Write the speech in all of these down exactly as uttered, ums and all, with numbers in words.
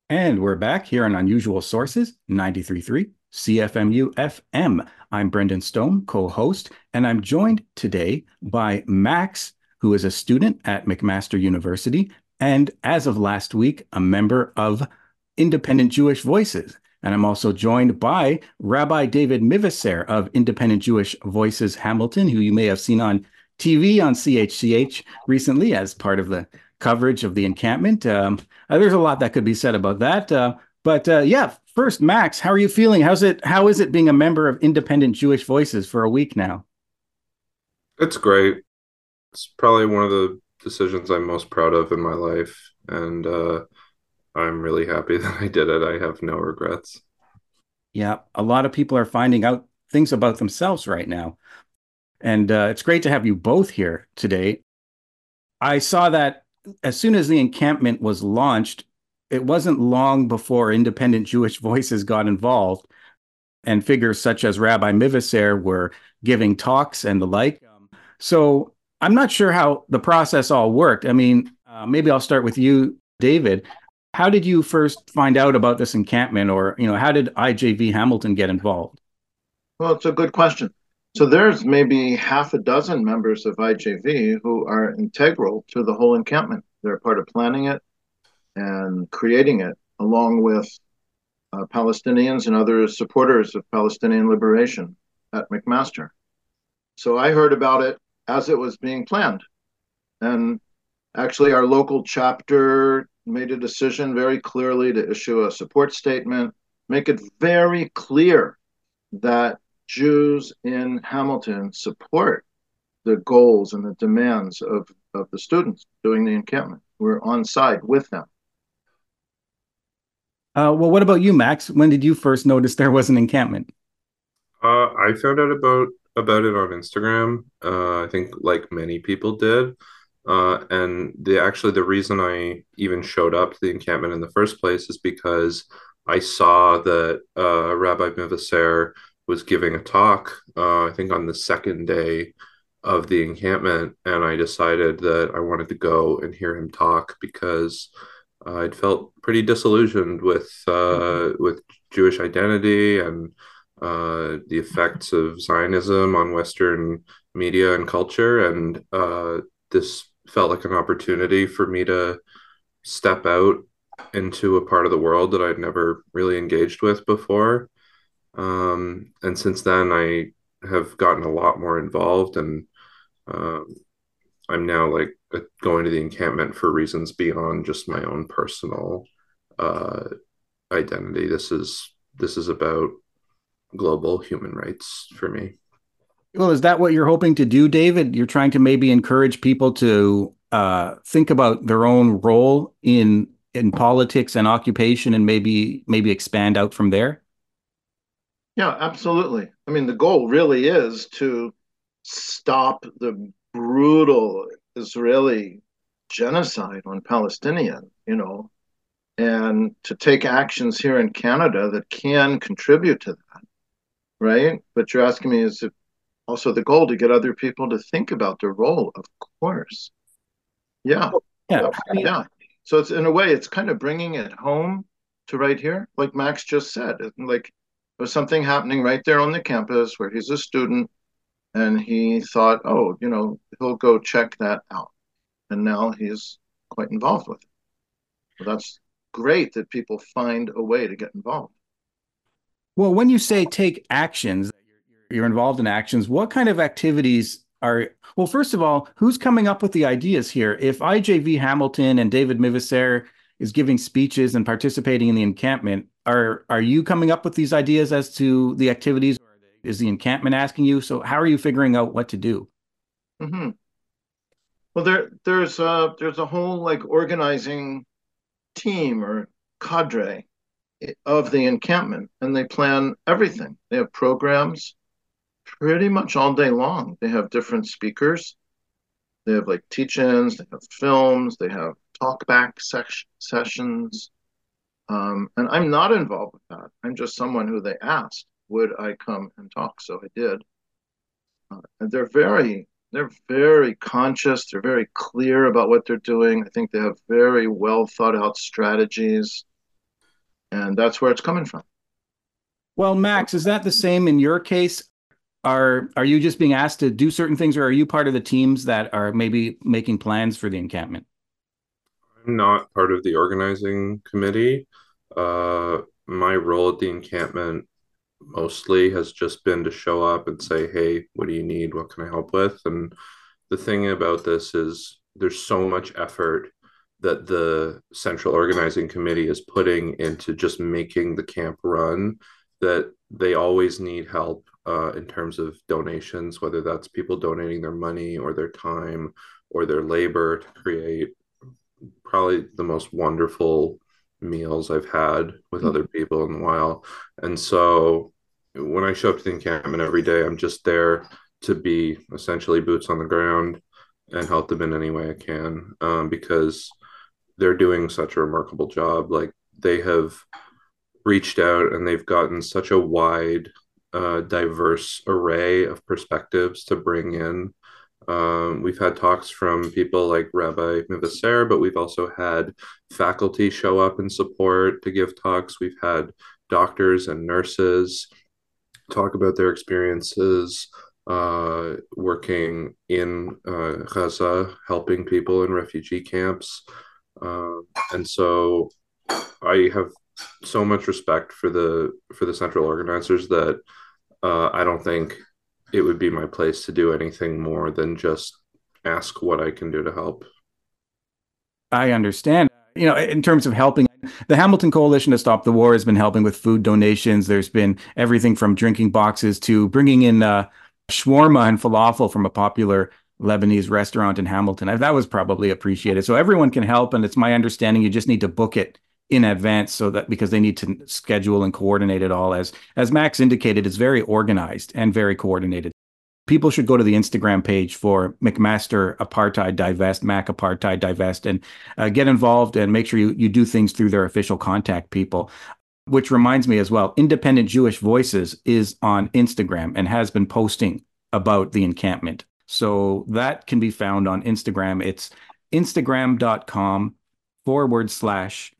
And we're back here on Unusual Sources, ninety-three point three C F M U F M. I'm Brendan Stone, co-host, and I'm joined today by Max, who is a student at McMaster University, and as of last week, a member of Independent Jewish Voices. And I'm also joined by Rabbi David Mivaser of Independent Jewish Voices Hamilton, who you may have seen on T V on C H C H recently as part of the coverage of the encampment. Um, uh, there's a lot that could be said about that. Uh, but uh, yeah, first, Max, how are you feeling? How's it? How is it being a member of Independent Jewish Voices for a week now? It's great. It's probably one of the decisions I'm most proud of in my life, and uh, I'm really happy that I did it. I have no regrets. Yeah, a lot of people are finding out things about themselves right now, and uh, it's great to have you both here today. I saw that as soon as the encampment was launched, it wasn't long before Independent Jewish Voices got involved, and figures such as Rabbi Mivaser were giving talks and the like. So I'm not sure how the process all worked. I mean, uh, maybe I'll start with you, David. How did you first find out about this encampment, or you know, how did I J V Hamilton get involved? Well, it's a good question. So there's maybe half a dozen members of I J V who are integral to the whole encampment. They're part of planning it and creating it, along with uh, Palestinians and other supporters of Palestinian liberation at McMaster. So I heard about it as it was being planned. And actually, our local chapter made a decision very clearly to issue a support statement, make it very clear that Jews in Hamilton support the goals and the demands of, of the students doing the encampment. We're on side with them. Uh, well, what about you, Max? When did you first notice there was an encampment? Uh, I found out about about it on Instagram. Uh, I think like many people did. Uh, and the actually the reason I even showed up to the encampment in the first place is because I saw that uh, Rabbi Mivaser was giving a talk. Uh, I think on the second day of the encampment, and I decided that I wanted to go and hear him talk because uh, I'd felt pretty disillusioned with uh, with Jewish identity and uh, the effects of Zionism on Western media and culture, and uh, this felt like an opportunity for me to step out into a part of the world that I'd never really engaged with before. Um, and since then, I have gotten a lot more involved, and um, I'm now like uh, going to the encampment for reasons beyond just my own personal uh, identity. This is this is about global human rights for me. Well, is that what you're hoping to do, David? You're trying to maybe encourage people to uh, think about their own role in in politics and occupation, and maybe maybe expand out from there. Yeah, absolutely. I mean, the goal really is to stop the brutal Israeli genocide on Palestinians, you know, and to take actions here in Canada that can contribute to that, right? But you're asking me, is it also the goal to get other people to think about their role? Of course. Yeah. Yeah, Yeah. Yeah. So it's in a way, it's kind of bringing it home to right here, like Max just said. Like there's something happening right there on the campus where he's a student and he thought, oh, you know, he'll go check that out. And now he's quite involved with it. So that's great that people find a way to get involved. well, when you say take actions, you're involved in actions. What kind of activities are, well, first of all, who's coming up with the ideas here? If I J V Hamilton and David Mivaser is giving speeches and participating in the encampment, are are you coming up with these ideas as to the activities, or is the encampment asking you? So how are you figuring out what to do? Mm-hmm. Well, there there's a there's a whole like organizing team or cadre of the encampment, and they plan everything. They have programs pretty much all day long. They have different speakers. They have like teach-ins. They have films. They have talkback sec- sessions. Um, and I'm not involved with that. I'm just someone who they asked, would I come and talk? So I did. Uh, and they're very, they're very conscious. They're very clear about what they're doing. I think they have very well thought out strategies. And that's where it's coming from. Well, Max, is that the same in your case? Are are you just being asked to do certain things, or are you part of the teams that are maybe making plans for the encampment? I'm not part of the organizing committee. Uh, my role at the encampment mostly has just been to show up and say, hey, what do you need? What can I help with? And the thing about this is there's so much effort that the central organizing committee is putting into just making the camp run that they always need help uh, in terms of donations, whether that's people donating their money or their time or their labor to create probably the most wonderful meals I've had with other people in a while. And so when I show up to the encampment every day, I'm just there to be essentially boots on the ground and help them in any way I can, um, because they're doing such a remarkable job. Like they have reached out and they've gotten such a wide, uh, diverse array of perspectives to bring in. Um, we've had talks from people like Rabbi Mivaser, but we've also had faculty show up and support to give talks. We've had doctors and nurses talk about their experiences uh, working in uh, Gaza, helping people in refugee camps. Uh, and so I have so much respect for the for the central organizers that uh, I don't think it would be my place to do anything more than just ask what I can do to help. I understand. You know, in terms of helping, the Hamilton Coalition to Stop the War has been helping with food donations. There's been everything from drinking boxes to bringing in uh, shawarma and falafel from a popular Lebanese restaurant in Hamilton. That was probably appreciated. So everyone can help, and it's my understanding you just need to book it in advance so that because they need to schedule and coordinate it all. As as Max indicated, it's very organized and very coordinated. People should go to the Instagram page for McMaster Apartheid Divest, Mac Apartheid Divest, and uh, get involved and make sure you, you do things through their official contact people. Which reminds me as well, Independent Jewish Voices is on Instagram and has been posting about the encampment. So that can be found on Instagram. It's instagram.com forward slash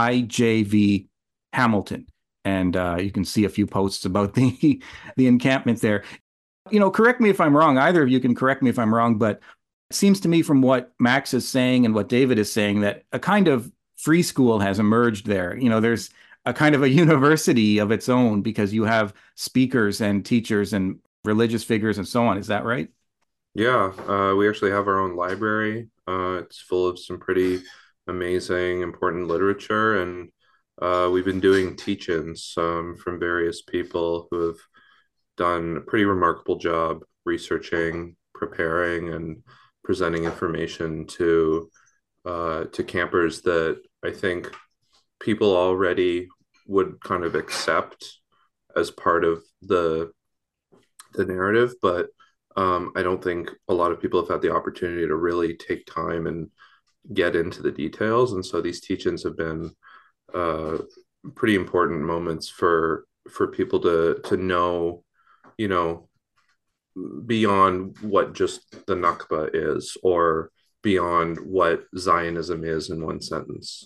IJV Hamilton. And uh, you can see a few posts about the, the encampment there. You know, correct me if I'm wrong. Either of you can correct me if I'm wrong, but it seems to me from what Max is saying and what David is saying that a kind of free school has emerged there. You know, there's a kind of a university of its own because you have speakers and teachers and religious figures and so on. Is that right? Yeah, uh, we actually have our own library. Uh, it's full of some pretty amazing, important literature, and uh, we've been doing teach-ins um, from various people who have done a pretty remarkable job researching, preparing, and presenting information to uh, to campers that I think people already would kind of accept as part of the the narrative, but um, I don't think a lot of people have had the opportunity to really take time and get into the details. And so these teach-ins have been uh, pretty important moments for for people to to know, you know, beyond what just the Nakba is or beyond what Zionism is in one sentence.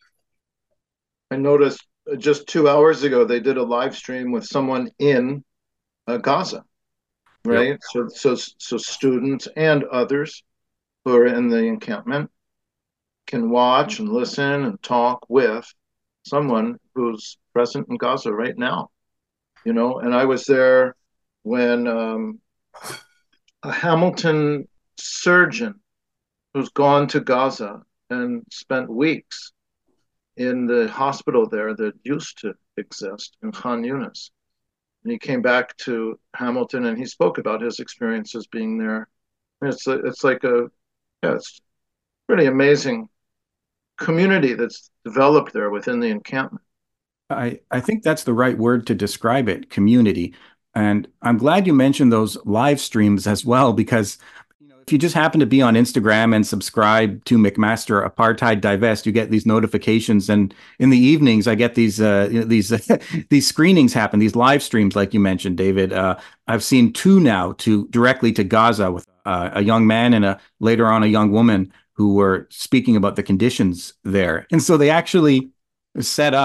I noticed just two hours ago they did a live stream with someone in uh, Gaza, right? Yep. So, so, so students and others who are in the encampment can watch and listen and talk with someone who's present in Gaza right now, you know. And I was there when um, a Hamilton surgeon who's gone to Gaza and spent weeks in the hospital there that used to exist in Khan Yunis. And he came back to Hamilton and he spoke about his experiences being there. And it's a, it's like a, yeah, it's pretty amazing community that's developed there within the encampment. I, I think that's the right word to describe it, community. And I'm glad you mentioned those live streams as well, because you know, if you just happen to be on Instagram and subscribe to McMaster Apartheid Divest, you get these notifications. And in the evenings, I get these uh, you know, these these screenings happen, these live streams, like you mentioned, David. Uh, I've seen two now to directly to Gaza with uh, a young man and a later on a young woman who were speaking about the conditions there. And so they actually set up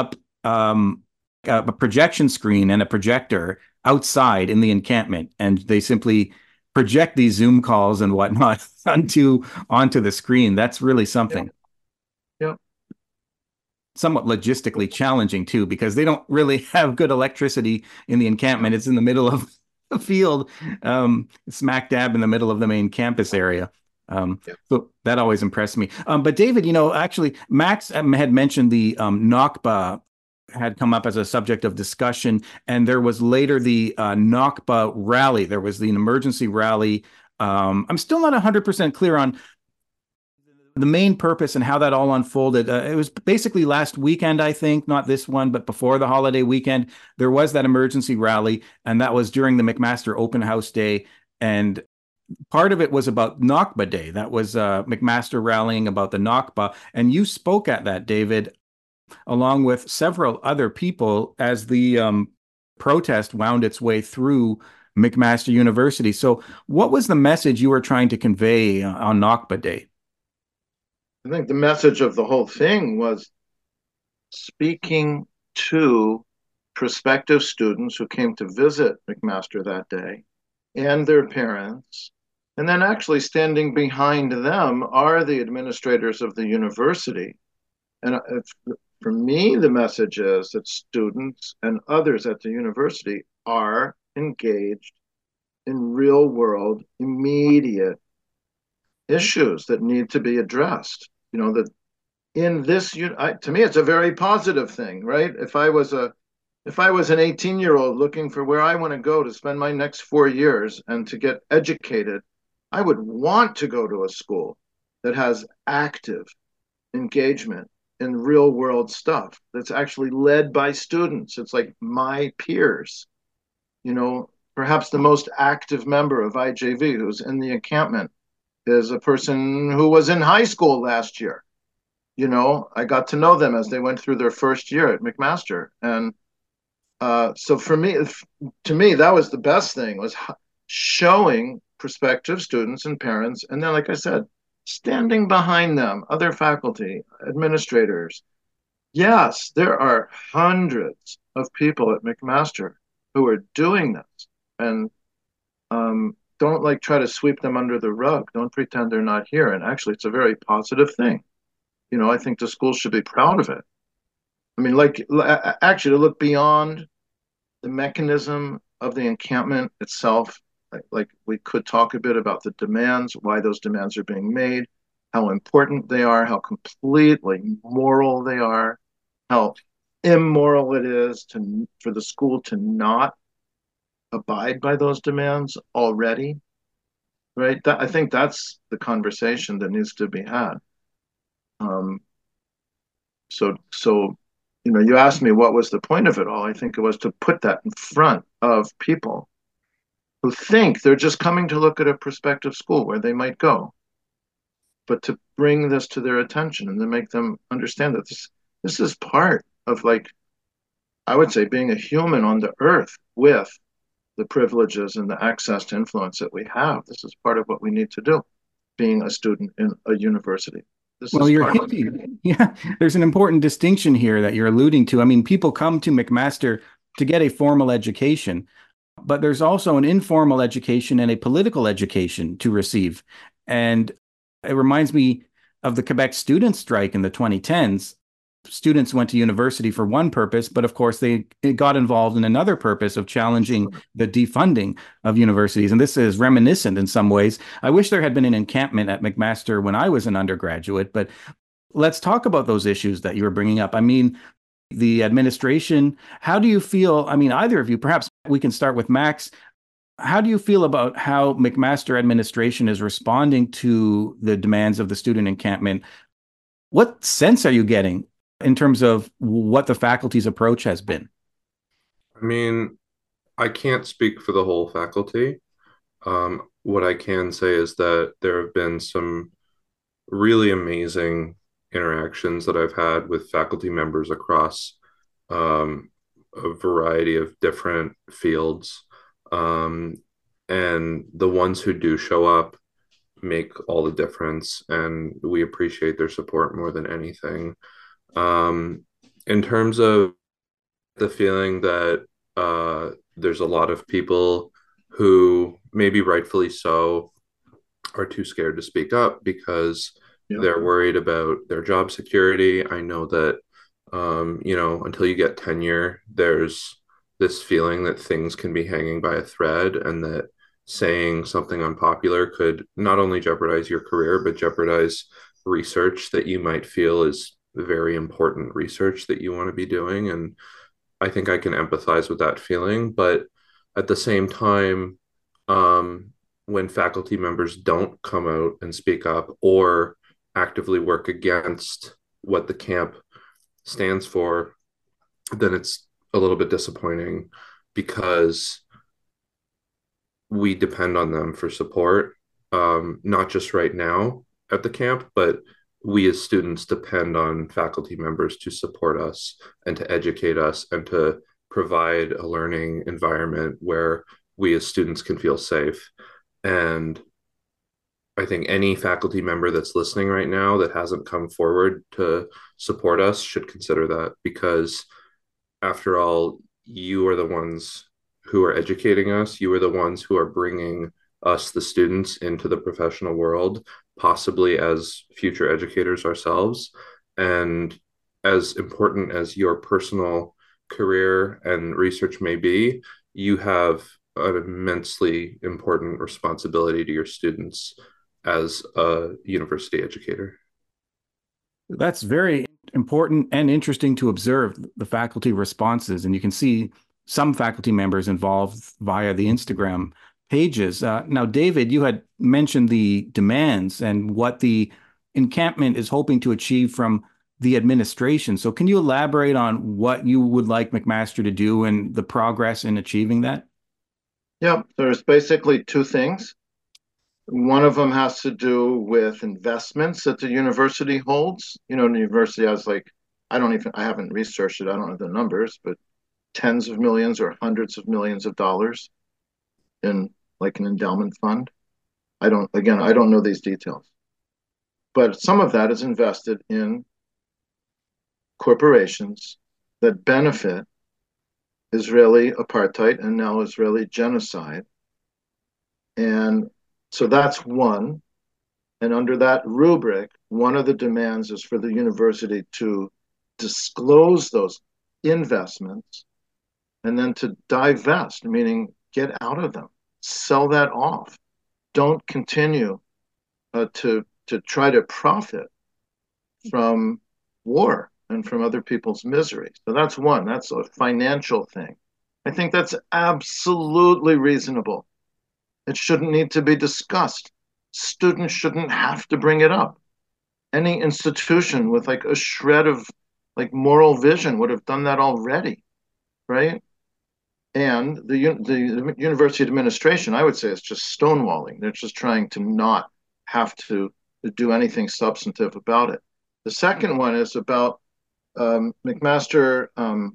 um, a, a projection screen and a projector outside in the encampment, and they simply project these Zoom calls and whatnot onto onto the screen. That's really something. Yeah. Somewhat logistically challenging too, because they don't really have good electricity in the encampment. It's in the middle of a field, um, smack dab in the middle of the main campus area. Um, yeah. So that always impressed me. Um, but David, you know, actually, Max um, had mentioned the um, Nakba had come up as a subject of discussion, and there was later the uh, Nakba rally. There was the emergency rally. Um, I'm still not one hundred percent clear on the main purpose and how that all unfolded. Uh, it was basically last weekend, I think, not this one, but before the holiday weekend, there was that emergency rally, and that was during the McMaster Open House Day. And part of it was about Nakba Day. That was uh, McMaster rallying about the Nakba. And you spoke at that, David, along with several other people as the um, protest wound its way through McMaster University. So what was the message you were trying to convey on Nakba Day? I think the message of the whole thing was speaking to prospective students who came to visit McMaster that day and their parents. And then actually standing behind them are the administrators of the university. And for me, the message is that students and others at the university are engaged in real world, immediate issues that need to be addressed. You know, that in this, I, to me, it's a very positive thing, right? If I was a, if I was an eighteen year old looking for where I want to go to spend my next four years and to get educated, I would want to go to a school that has active engagement in real world stuff that's actually led by students. It's like my peers, you know, perhaps the most active member of I J V who's in the encampment is a person who was in high school last year. You know, I got to know them as they went through their first year at McMaster. And uh, so for me, to me, that was the best thing, was showing prospective students and parents. And then, like I said, standing behind them, other faculty, administrators. Yes, there are hundreds of people at McMaster who are doing this. And um, don't like try to sweep them under the rug. Don't pretend they're not here. And actually, it's a very positive thing. You know, I think the school should be proud of it. I mean, like, actually, to look beyond the mechanism of the encampment itself, like, like we could talk a bit about the demands, why those demands are being made, how important they are, how completely moral they are, how immoral it is to for the school to not abide by those demands already, right? That, I think that's the conversation that needs to be had. Um, so, so, you know, you asked me what was the point of it all. I think it was to put that in front of people who think they're just coming to look at a prospective school where they might go, but to bring this to their attention and to make them understand that this this is part of, like, I would say, being a human on the earth with the privileges and the access to influence that we have. This is part of what we need to do, being a student in a university. This well, is you're hinting, yeah, there's an important distinction here that you're alluding to. I mean, people come to McMaster to get a formal education, but there's also an informal education and a political education to receive. And it reminds me of the Quebec student strike in the twenty tens. Students went to university for one purpose, but of course they got involved in another purpose of challenging the defunding of universities. And this is reminiscent in some ways. I wish there had been an encampment at McMaster when I was an undergraduate, but let's talk about those issues that you were bringing up. I mean, the administration, how do you feel? I mean, either of you, perhaps we can start with Max. How do you feel about how McMaster administration is responding to the demands of the student encampment? What sense are you getting in terms of what the faculty's approach has been? I mean, I can't speak for the whole faculty. Um, what I can say is that there have been some really amazing interactions that I've had with faculty members across um, a variety of different fields. Um, and the ones who do show up make all the difference, and we appreciate their support more than anything. Um, in terms of the feeling that uh, there's a lot of people who, maybe rightfully so, are too scared to speak up because Yeah. they're worried about their job security. I know that, um, you know, until you get tenure, there's this feeling that things can be hanging by a thread and that saying something unpopular could not only jeopardize your career, but jeopardize research that you might feel is very important research that you want to be doing. And I think I can empathize with that feeling. But at the same time, um, when faculty members don't come out and speak up or actively work against what the camp stands for, then it's a little bit disappointing because we depend on them for support, um, not just right now at the camp, but we as students depend on faculty members to support us and to educate us and to provide a learning environment where we as students can feel safe. And I think any faculty member that's listening right now that hasn't come forward to support us should consider that, because after all, you are the ones who are educating us. You are the ones who are bringing us, the students, into the professional world, possibly as future educators ourselves. And as important as your personal career and research may be, you have an immensely important responsibility to your students as a university educator. That's very important and interesting to observe the faculty responses. And you can see some faculty members involved via the Instagram pages. Uh, now, David, you had mentioned the demands and what the encampment is hoping to achieve from the administration. So can you elaborate on what you would like McMaster to do and the progress in achieving that? Yeah, there's basically two things. One of them has to do with investments that the university holds. You know, the university has like, I don't even, I haven't researched it. I don't know the numbers, but tens of millions or hundreds of millions of dollars in like an endowment fund. I don't, again, I don't know these details. But some of that is invested in corporations that benefit Israeli apartheid and now Israeli genocide. And so that's one. And under that rubric, one of the demands is for the university to disclose those investments and then to divest, meaning get out of them, sell that off. Don't continue uh, to to try to profit from war and from other people's misery. So that's one. That's a financial thing. I think that's absolutely reasonable. It shouldn't need to be discussed. Students shouldn't have to bring it up. Any institution with like a shred of like moral vision would have done that already, right? And the the university administration, I would say, is just stonewalling. They're just trying to not have to, to do anything substantive about it. The second one is about um, McMaster um,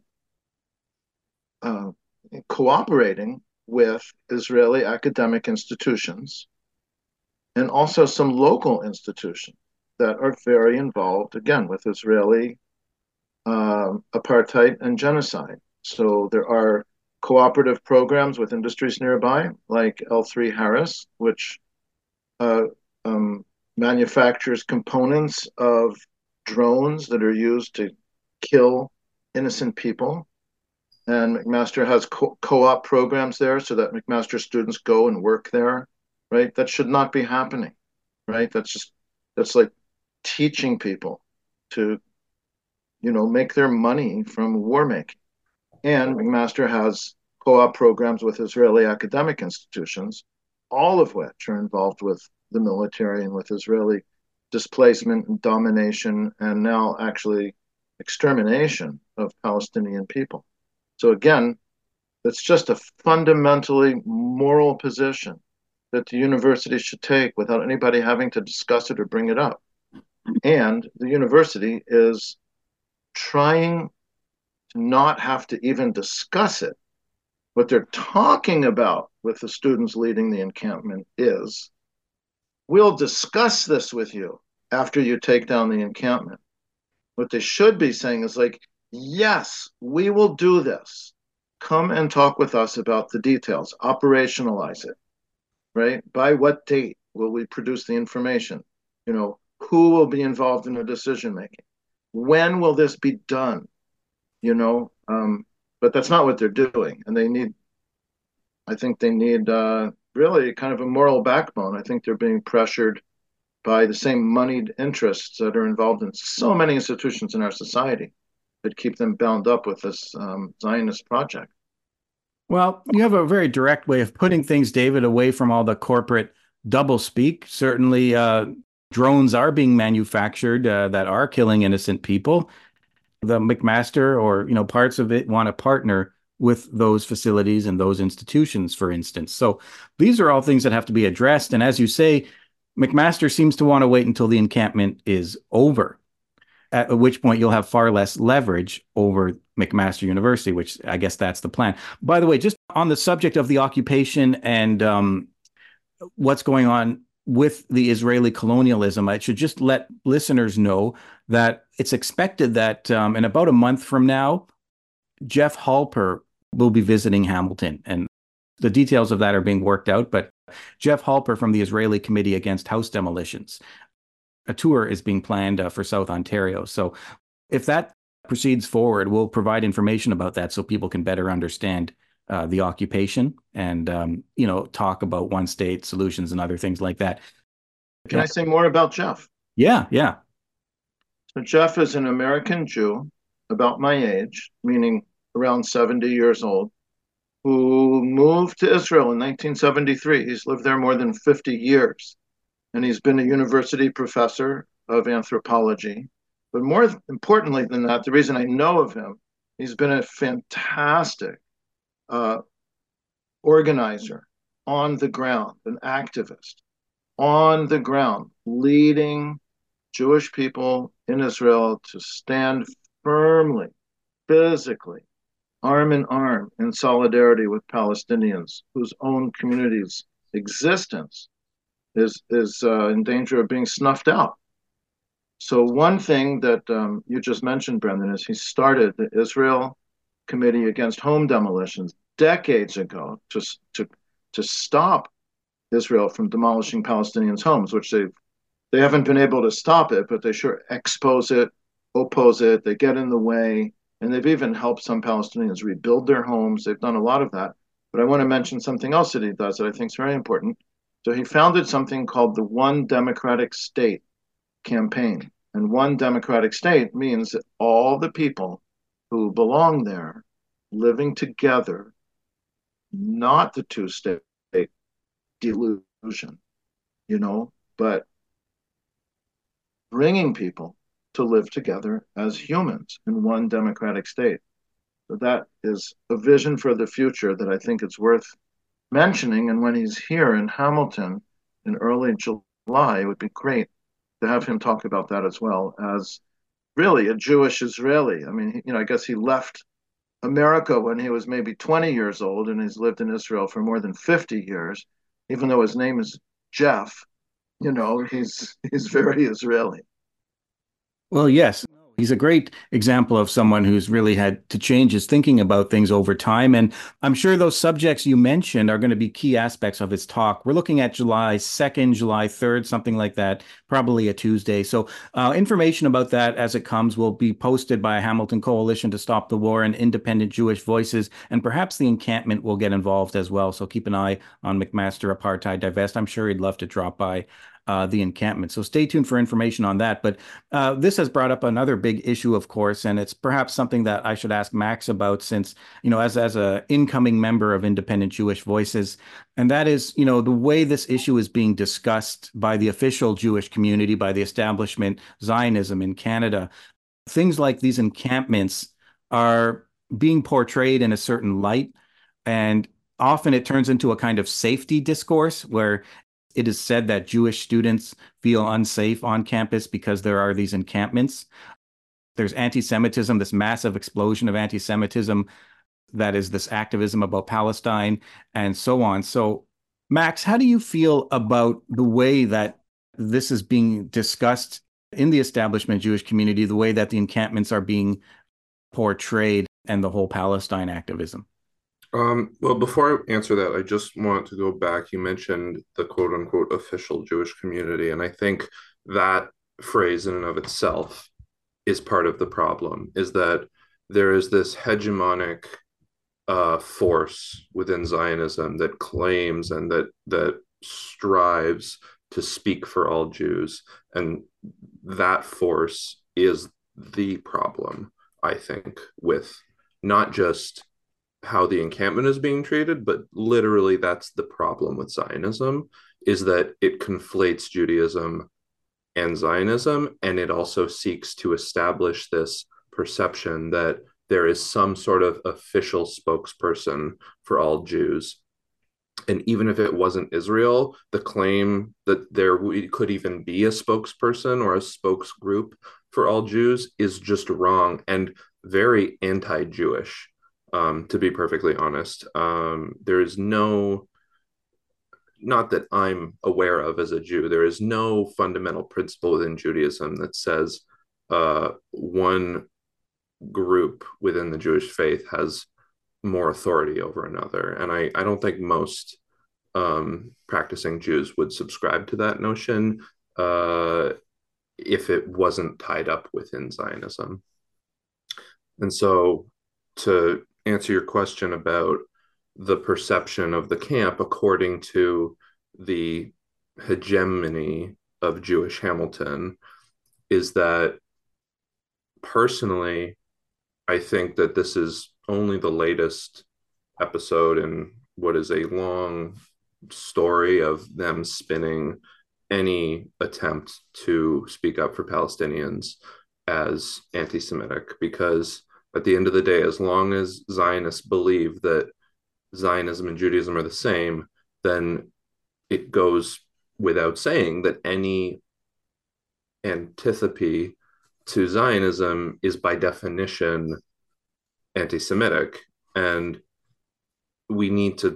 uh, cooperating with Israeli academic institutions and also some local institutions that are very involved, again, with Israeli uh, apartheid and genocide. So there are cooperative programs with industries nearby, like L three Harris, which uh, um, manufactures components of drones that are used to kill innocent people. And McMaster has co- co-op programs there so that McMaster students go and work there, right? That should not be happening, right? That's just, that's like teaching people to, you know, make their money from war making. And McMaster has co-op programs with Israeli academic institutions, all of which are involved with the military and with Israeli displacement and domination and now actually extermination of Palestinian people. So again, it's just a fundamentally moral position that the university should take without anybody having to discuss it or bring it up. And the university is trying to not have to even discuss it. What they're talking about with the students leading the encampment is, we'll discuss this with you after you take down the encampment. What they should be saying is like, yes, we will do this. Come and talk with us about the details, operationalize it, right? By what date will we produce the information? You know, who will be involved in the decision making? When will this be done? You know, um, but that's not what they're doing. And they need, I think they need uh, really kind of a moral backbone. I think they're being pressured by the same moneyed interests that are involved in so many institutions in our society that keep them bound up with this um, Zionist project. Well, you have a very direct way of putting things, David, away from all the corporate doublespeak. Certainly, uh, drones are being manufactured uh, that are killing innocent people. The McMaster or you know parts of it want to partner with those facilities and those institutions, for instance. So these are all things that have to be addressed. And as you say, McMaster seems to want to wait until the encampment is over, at which point you'll have far less leverage over McMaster University, which I guess that's the plan. By the way, just on the subject of the occupation and um, what's going on with the Israeli colonialism, I should just let listeners know that it's expected that um, in about a month from now, Jeff Halper will be visiting Hamilton. And the details of that are being worked out. But Jeff Halper from the Israeli Committee Against House Demolitions, a tour is being planned uh, for South Ontario. So if that proceeds forward, we'll provide information about that so people can better understand uh, the occupation and, um, you know, talk about one state solutions and other things like that. Can I say more about Jeff? Yeah, yeah. So Jeff is an American Jew about my age, meaning around seventy years old, who moved to Israel in nineteen seventy-three. He's lived there more than fifty years, and he's been a university professor of anthropology. But more importantly than that, the reason I know of him, he's been a fantastic uh, organizer on the ground, an activist on the ground, leading Jewish people in Israel to stand firmly, physically, arm in arm, in solidarity with Palestinians whose own community's existence is is uh, in danger of being snuffed out. So one thing that um, you just mentioned, Brendan, is he started the Israel Committee Against Home Demolitions decades ago to to to stop Israel from demolishing Palestinians' homes, which they've they haven't been able to stop it, but they sure expose it, oppose it. They get in the way, and they've even helped some Palestinians rebuild their homes. They've done a lot of that. But I want to mention something else that he does that I think is very important. So he founded something called the One Democratic State campaign. And one democratic state means that all the people who belong there living together, not the two state delusion, you know, but bringing people to live together as humans in one democratic state. So that is a vision for the future that I think it's worth mentioning. And when he's here in Hamilton in early July, it would be great to have him talk about that as well as really a Jewish Israeli. I mean, you know, I guess he left America when he was maybe twenty years old, and he's lived in Israel for more than fifty years, even though his name is Jeff. You know, he's he's very Israeli. Well, yes. He's a great example of someone who's really had to change his thinking about things over time. And I'm sure those subjects you mentioned are going to be key aspects of his talk. We're looking at July second, July third, something like that, probably a Tuesday. So uh, information about that as it comes will be posted by Hamilton Coalition to Stop the War and Independent Jewish Voices. And perhaps the encampment will get involved as well. So keep an eye on McMaster Apartheid Divest. I'm sure he'd love to drop by Uh, the encampment. So stay tuned for information on that. But uh, this has brought up another big issue, of course, and it's perhaps something that I should ask Max about since, you know, as, as a incoming member of Independent Jewish Voices, and that is, you know, the way this issue is being discussed by the official Jewish community, by the establishment, Zionism in Canada. Things like these encampments are being portrayed in a certain light, and often it turns into a kind of safety discourse where it is said that Jewish students feel unsafe on campus because there are these encampments. There's anti-Semitism, this massive explosion of anti-Semitism that is this activism about Palestine and so on. So, Max, how do you feel about the way that this is being discussed in the establishment Jewish community, the way that the encampments are being portrayed and the whole Palestine activism? Um, well, before I answer that, I just want to go back. You mentioned the quote unquote official Jewish community, and I think that phrase in and of itself is part of the problem, is that there is this hegemonic uh, force within Zionism that claims and that that strives to speak for all Jews, and that force is the problem, I think, with not just how the encampment is being treated, but literally that's the problem with Zionism, is that it conflates Judaism and Zionism, and it also seeks to establish this perception that there is some sort of official spokesperson for all Jews. And even if it wasn't Israel, the claim that there could even be a spokesperson or a spokes group for all Jews is just wrong and very anti-Jewish, um, to be perfectly honest. Um, there is no, not that I'm aware of as a Jew, there is no fundamental principle within Judaism that says uh, one group within the Jewish faith has more authority over another. And I, I don't think most um, practicing Jews would subscribe to that notion uh, if it wasn't tied up within Zionism. And so, to answer your question about the perception of the camp according to the hegemony of Jewish Hamilton, is that personally, I think that this is only the latest episode in what is a long story of them spinning any attempt to speak up for Palestinians as anti-Semitic. Because at the end of the day, as long as Zionists believe that Zionism and Judaism are the same, then it goes without saying that any antipathy to Zionism is by definition anti-Semitic, and we need to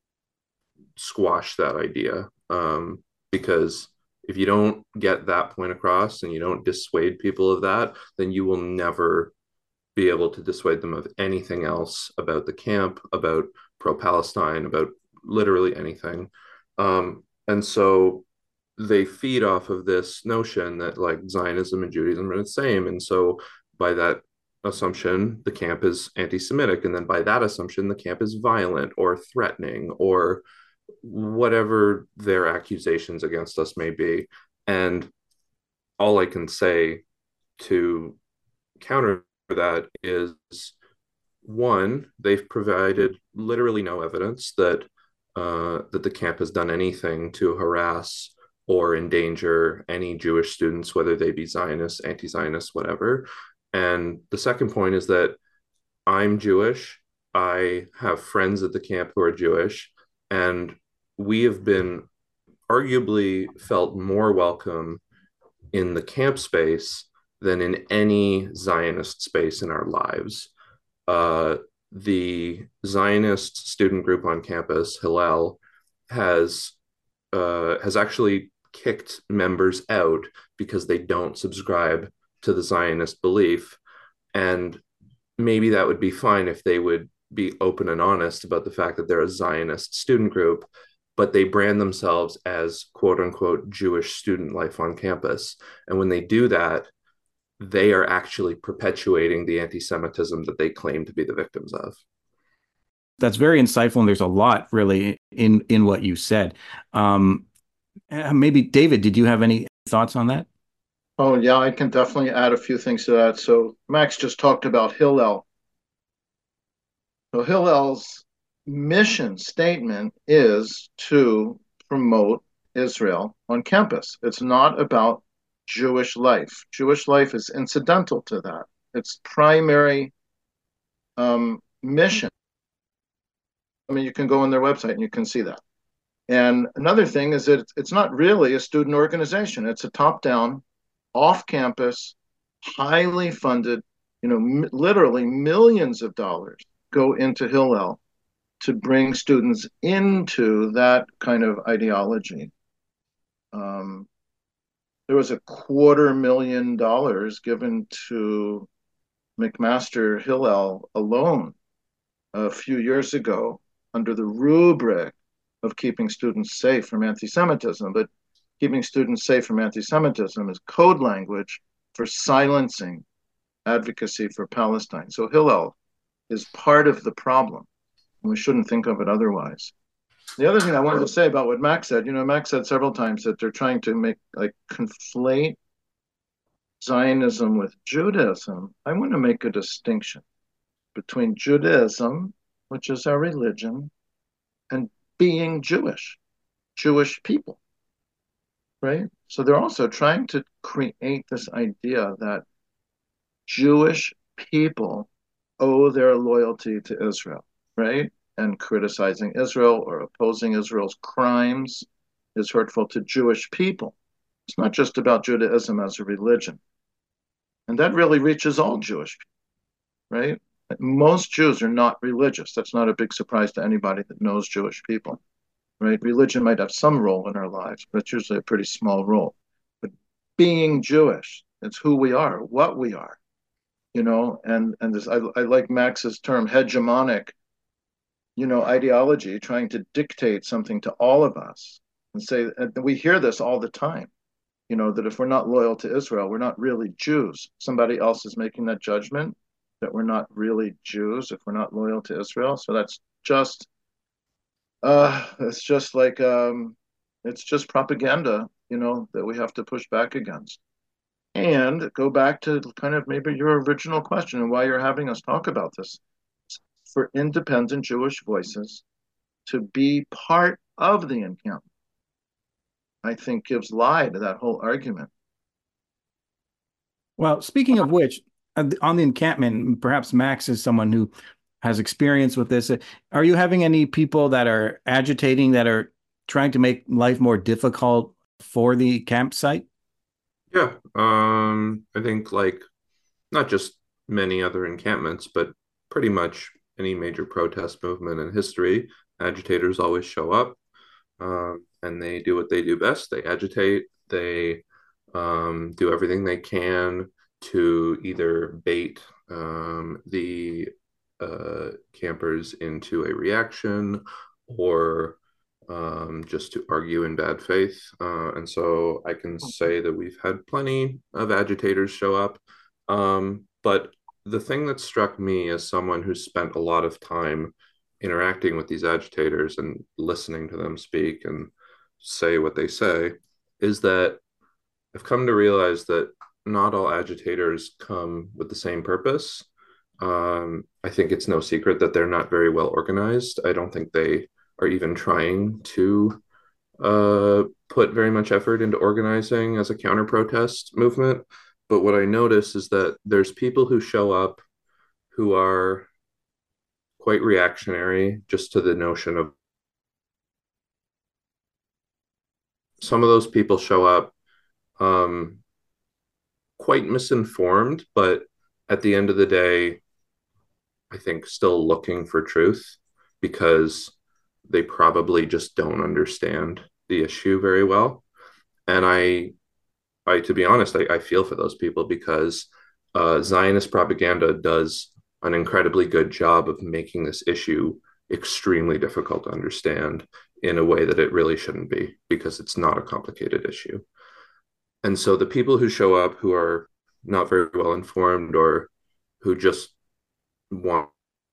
squash that idea, um, because if you don't get that point across and you don't dissuade people of that, then you will never be able to dissuade them of anything else about the camp, about pro-Palestine, about literally anything. Um, and so they feed off of this notion that like Zionism and Judaism are the same. And so by that assumption, the camp is anti-Semitic. And then by that assumption, the camp is violent or threatening or whatever their accusations against us may be. And all I can say to counter that is, one, they've provided literally no evidence that uh, that the camp has done anything to harass or endanger any Jewish students, whether they be Zionists, anti-Zionists, whatever. And the second point is that I'm Jewish. I have friends at the camp who are Jewish, and we have been arguably felt more welcome in the camp space than in any Zionist space in our lives. Uh, the Zionist student group on campus, Hillel, has uh, has actually kicked members out because they don't subscribe to the Zionist belief. And maybe that would be fine if they would be open and honest about the fact that they're a Zionist student group, but they brand themselves as quote unquote Jewish student life on campus. And when they do that, they are actually perpetuating the anti-Semitism that they claim to be the victims of. That's very insightful, and there's a lot really in in what you said. Um, maybe David, did you have any thoughts on that? Oh yeah, I can definitely add a few things to that. So Max just talked about Hillel. So Hillel's mission statement is to promote Israel on campus. It's not about Jewish life. Jewish life is incidental to that. Its primary um, mission. I mean, you can go on their website and you can see that. And another thing is that it's not really a student organization. It's a top-down, off-campus, highly funded, you know, m- literally millions of dollars go into Hillel to bring students into that kind of ideology. Um, there was a quarter million dollars given to McMaster Hillel alone a few years ago under the rubric of keeping students safe from anti-Semitism. But keeping students safe from anti-Semitism is code language for silencing advocacy for Palestine. So Hillel is part of the problem, and we shouldn't think of it otherwise. The other thing I wanted to say about what Max said, you know, Max said several times that they're trying to make, like, conflate Zionism with Judaism. I want to make a distinction between Judaism, which is our religion, and being Jewish, Jewish people, right? So they're also trying to create this idea that Jewish people owe their loyalty to Israel, right? And criticizing Israel or opposing Israel's crimes is hurtful to Jewish people. It's not just about Judaism as a religion. And that really reaches all Jewish people, right? Most Jews are not religious. That's not a big surprise to anybody that knows Jewish people, right? Religion might have some role in our lives, but it's usually a pretty small role. But being Jewish, it's who we are, what we are, you know, and, and this, I, I like Max's term, hegemonic, you know, ideology, trying to dictate something to all of us and say, and we hear this all the time, you know, that if we're not loyal to Israel, we're not really Jews. Somebody else is making that judgment that we're not really Jews if we're not loyal to Israel. So that's just, uh, it's just like, um, it's just propaganda, you know, that we have to push back against. And go back to kind of maybe your original question and why you're having us talk about this. For independent Jewish voices to be part of the encampment, I think gives lie to that whole argument. Well, speaking of which, on the encampment, perhaps Max is someone who has experience with this. Are you having any people that are agitating, that are trying to make life more difficult for the campsite? Yeah, um, I think like not just many other encampments, but pretty much any major protest movement in history, agitators always show up, um, and they do what they do best. They agitate, they um, do everything they can to either bait um, the uh, campers into a reaction or um, just to argue in bad faith. Uh, and so I can say that we've had plenty of agitators show up. Um, but the thing that struck me as someone who spent a lot of time interacting with these agitators and listening to them speak and say what they say is that I've come to realize that not all agitators come with the same purpose. Um, I think it's no secret that they're not very well organized. I don't think they are even trying to uh, put very much effort into organizing as a counter protest movement. But what I notice is that there's people who show up who are quite reactionary just to the notion of some of those people show up um, quite misinformed, but at the end of the day, I think still looking for truth because they probably just don't understand the issue very well. And I, I to be honest, I, I feel for those people because uh, Zionist propaganda does an incredibly good job of making this issue extremely difficult to understand in a way that it really shouldn't be because it's not a complicated issue. And so the people who show up who are not very well informed or who just want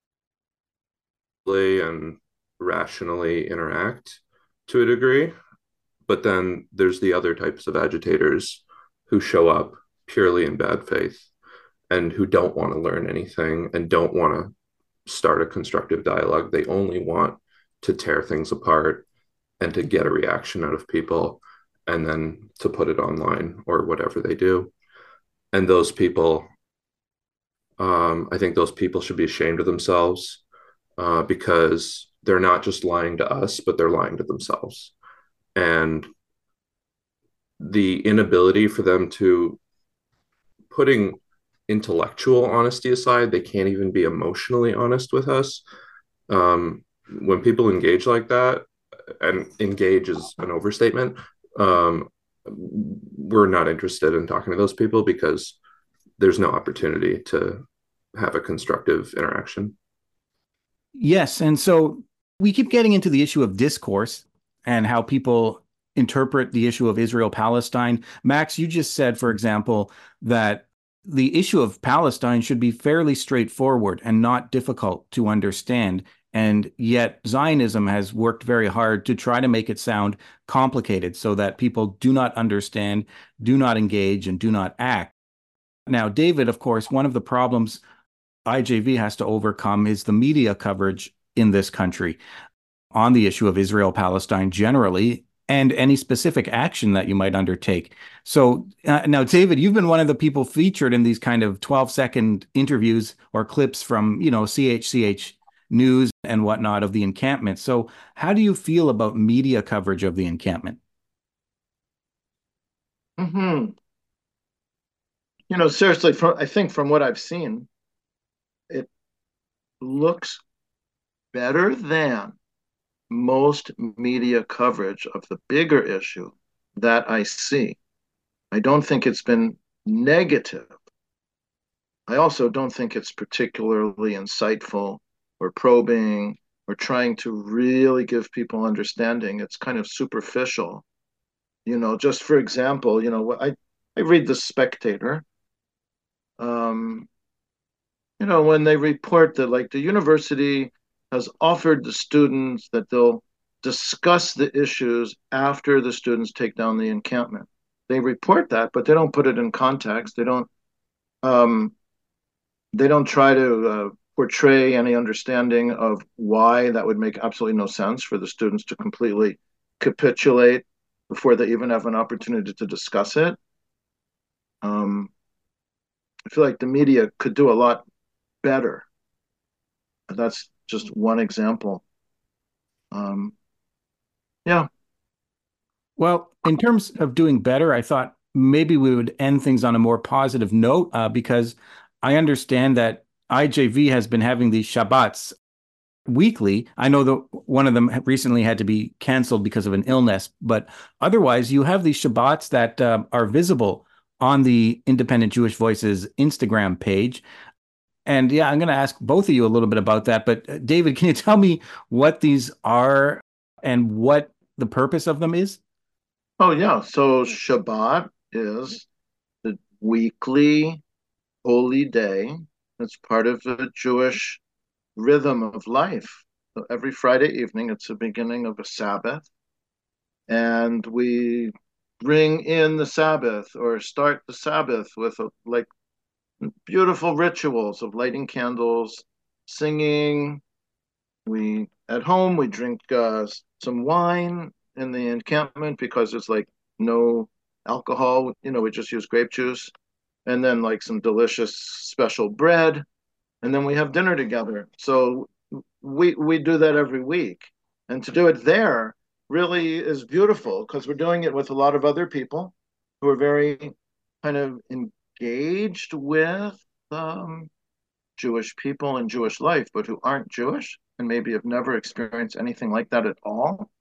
to and rationally interact to a degree, but then there's the other types of agitators who show up purely in bad faith and who don't want to learn anything and don't want to start a constructive dialogue. They only want to tear things apart and to get a reaction out of people and then to put it online or whatever they do. And those people, um, I think those people should be ashamed of themselves uh, because they're not just lying to us, but they're lying to themselves. And the inability for them to, putting intellectual honesty aside, they can't even be emotionally honest with us. Um, when people engage like that, and engage is an overstatement, um, we're not interested in talking to those people because there's no opportunity to have a constructive interaction. Yes. And so we keep getting into the issue of discourse and how people interpret the issue of Israel Palestine. Max, you just said, for example, that the issue of Palestine should be fairly straightforward and not difficult to understand. And yet, Zionism has worked very hard to try to make it sound complicated so that people do not understand, do not engage, and do not act. Now, David, of course, one of the problems I J V has to overcome is the media coverage in this country on the issue of Israel Palestine generally and any specific action that you might undertake. So uh, now, David, you've been one of the people featured in these kind of twelve second interviews or clips from, you know, C H C H News and whatnot of the encampment. So how do you feel about media coverage of the encampment? Mm-hmm. You know, seriously, from, I think from what I've seen, it looks better than most media coverage of the bigger issue that I see. I don't think it's been negative. I also don't think it's particularly insightful or probing or trying to really give people understanding. It's kind of superficial. You know, just for example, you know, I, I read The Spectator. Um, you know, when they report that like the university has offered the students that they'll discuss the issues after the students take down the encampment. They report that, but they don't put it in context. They don't um, they don't try to uh, portray any understanding of why that would make absolutely no sense for the students to completely capitulate before they even have an opportunity to discuss it. Um, I feel like the media could do a lot better. That's just one example. Um, yeah. Well, in terms of doing better, I thought maybe we would end things on a more positive note uh, because I understand that I J V has been having these Shabbats weekly. I know that one of them recently had to be canceled because of an illness, but otherwise, you have these Shabbats that uh, are visible on the Independent Jewish Voices Instagram page. And yeah, I'm going to ask both of you a little bit about that. But uh, David, can you tell me what these are and what the purpose of them is? Oh, yeah. So Shabbat is the weekly holy day. It's part of the Jewish rhythm of life. So every Friday evening, it's the beginning of a Sabbath. And we bring in the Sabbath or start the Sabbath with a, like beautiful rituals of lighting candles, singing. We at home we drink uh, some wine in the encampment because it's like no alcohol. You know, we just use grape juice, and then like some delicious special bread, and then we have dinner together. So we we do that every week, and to do it there really is beautiful because we're doing it with a lot of other people who are very kind of engaged with um, Jewish people and Jewish life, but who aren't Jewish and maybe have never experienced anything like that at all.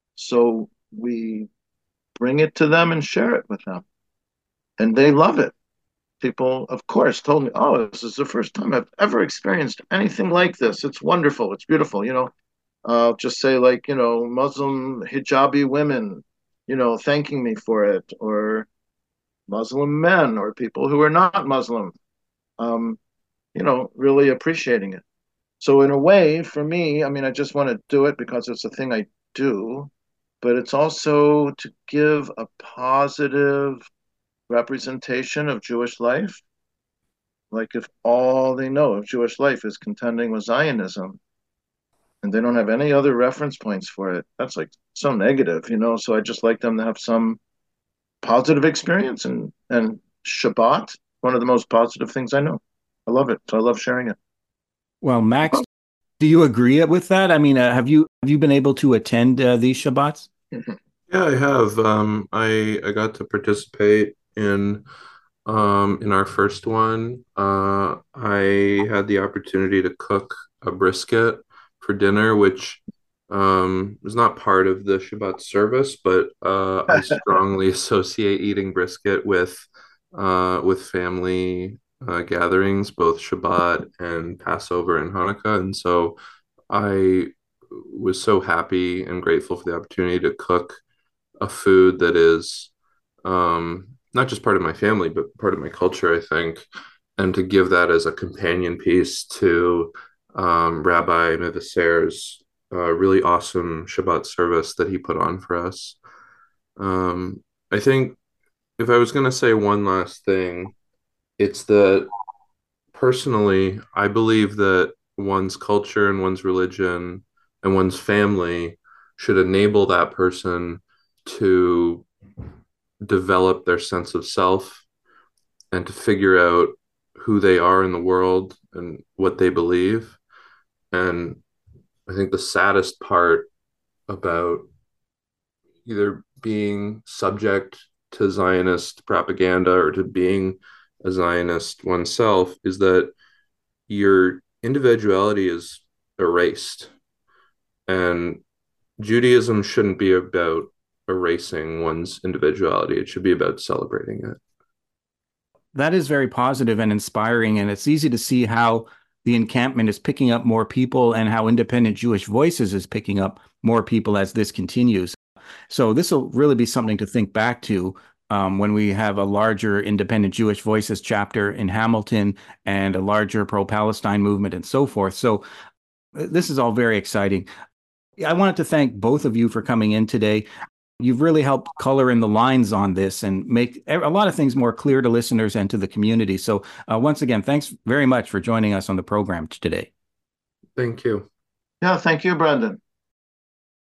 So we bring it to them and share it with them, and they love it. People, of course, told me, "Oh, this is the first time I've ever experienced anything like this. It's wonderful. It's beautiful." You know, uh, just say like, you know, Muslim hijabi women, you know, thanking me for it, or Muslim men, or people who are not Muslim, um, you know, really appreciating it. So in a way, for me, I mean, I just want to do it because it's a thing I do, but it's also to give a positive representation of Jewish life. Like if all they know of Jewish life is contending with Zionism and they don't have any other reference points for it, that's like so negative, you know? So I just like them to have some positive experience, and and Shabbat, one of the most positive things I know. I love it. So I love sharing it. Well, Max, do you agree with that? I mean, uh, have you have you been able to attend uh, these Shabbats? Yeah, I have. Um, I I got to participate in um in our first one. Uh, I had the opportunity to cook a brisket for dinner, which um was not part of the Shabbat service, but uh, I strongly associate eating brisket with uh with family uh, gatherings, both Shabbat and Passover and Hanukkah. And so I was so happy and grateful for the opportunity to cook a food that is um, not just part of my family, but part of my culture, I think, and to give that as a companion piece to um, Rabbi Mivaser's uh, really awesome Shabbat service that he put on for us. Um, I think if I was going to say one last thing, it's that personally, I believe that one's culture and one's religion and one's family should enable that person to develop their sense of self and to figure out who they are in the world and what they believe. And I think the saddest part about either being subject to Zionist propaganda or to being a Zionist oneself is that your individuality is erased. And Judaism shouldn't be about erasing one's individuality, it should be about celebrating it. That is very positive and inspiring, and it's easy to see how the encampment is picking up more people and how Independent Jewish Voices is picking up more people as this continues. So this will really be something to think back to um, when we have a larger Independent Jewish Voices chapter in Hamilton and a larger pro-Palestine movement and so forth. So uh, this is all very exciting. I wanted to thank both of you for coming in today. You've really helped color in the lines on this and make a lot of things more clear to listeners and to the community. So uh, once again, thanks very much for joining us on the program today. Thank you. Yeah, thank you, Brendan.